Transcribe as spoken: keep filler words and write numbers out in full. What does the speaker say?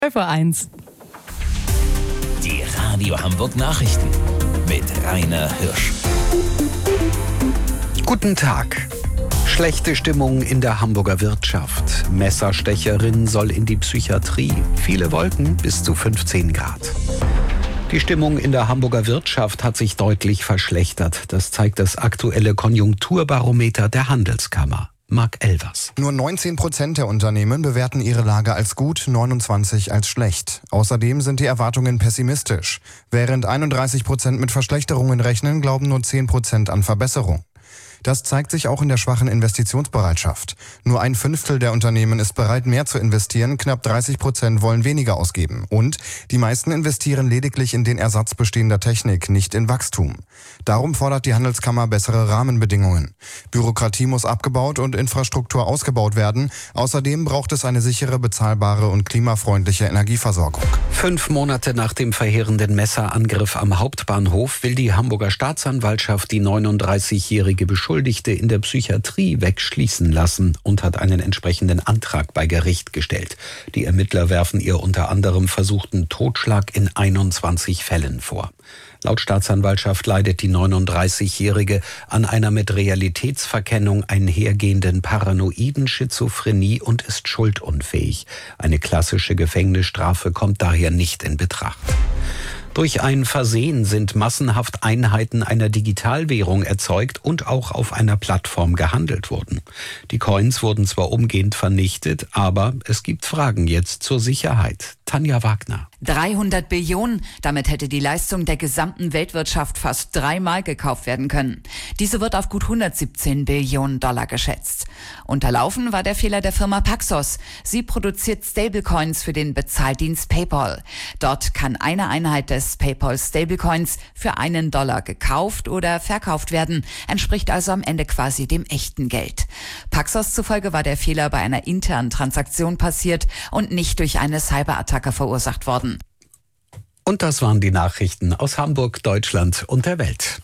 zwölf Uhr eins. Die Radio Hamburg Nachrichten mit Rainer Hirsch. Guten Tag. Schlechte Stimmung in der Hamburger Wirtschaft. Messerstecherin soll in die Psychiatrie. Viele Wolken bis zu fünfzehn Grad. Die Stimmung in der Hamburger Wirtschaft hat sich deutlich verschlechtert. Das zeigt das aktuelle Konjunkturbarometer der Handelskammer. Marc Elvers. Nur neunzehn Prozent der Unternehmen bewerten ihre Lage als gut, neunundzwanzig als schlecht. Außerdem sind die Erwartungen pessimistisch. Während einunddreißig Prozent mit Verschlechterungen rechnen, glauben nur zehn Prozent an Verbesserung. Das zeigt sich auch in der schwachen Investitionsbereitschaft. Nur ein Fünftel der Unternehmen ist bereit, mehr zu investieren, knapp dreißig Prozent wollen weniger ausgeben. Und die meisten investieren lediglich in den Ersatz bestehender Technik, nicht in Wachstum. Darum fordert die Handelskammer bessere Rahmenbedingungen. Bürokratie muss abgebaut und Infrastruktur ausgebaut werden. Außerdem braucht es eine sichere, bezahlbare und klimafreundliche Energieversorgung. Fünf Monate nach dem verheerenden Messerangriff am Hauptbahnhof will die Hamburger Staatsanwaltschaft die neununddreißigjährige Beschuldigte in der Psychiatrie wegschließen lassen und hat einen entsprechenden Antrag bei Gericht gestellt. Die Ermittler werfen ihr unter anderem versuchten Totschlag in einundzwanzig Fällen vor. Laut Staatsanwaltschaft leidet die neununddreißigjährige an einer mit Realitätsverkennung einhergehenden paranoiden Schizophrenie und ist schuldunfähig. Eine klassische Gefängnisstrafe kommt daher nicht in Betracht. Durch ein Versehen sind massenhaft Einheiten einer Digitalwährung erzeugt und auch auf einer Plattform gehandelt worden. Die Coins wurden zwar umgehend vernichtet, aber es gibt Fragen jetzt zur Sicherheit. Tanja Wagner. dreihundert Billionen, damit hätte die Leistung der gesamten Weltwirtschaft fast dreimal gekauft werden können. Diese wird auf gut hundertsiebzehn Billionen Dollar geschätzt. Unterlaufen war der Fehler der Firma Paxos. Sie produziert Stablecoins für den Bezahldienst PayPal. Dort kann eine Einheit des PayPal Stablecoins für einen Dollar gekauft oder verkauft werden, entspricht also am Ende quasi dem echten Geld. Paxos zufolge war der Fehler bei einer internen Transaktion passiert und nicht durch eine Cyberattacke verursacht worden. Und das waren die Nachrichten aus Hamburg, Deutschland und der Welt.